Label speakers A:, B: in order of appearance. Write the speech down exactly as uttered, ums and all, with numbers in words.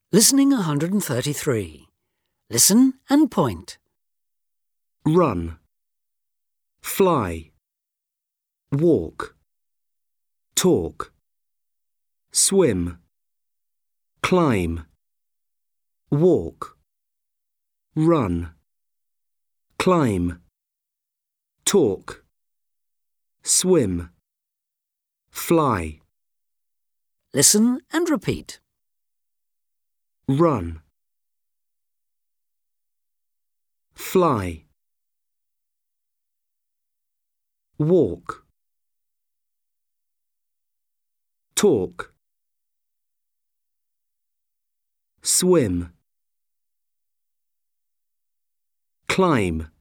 A: Listening one hundred thirty-three. Listen and point.
B: Run, fly, walk, talk, swim, climb, walk, run, climb, talk, swim, fly.
A: Listen and repeat.
B: Run, fly, walk, talk, swim, climb.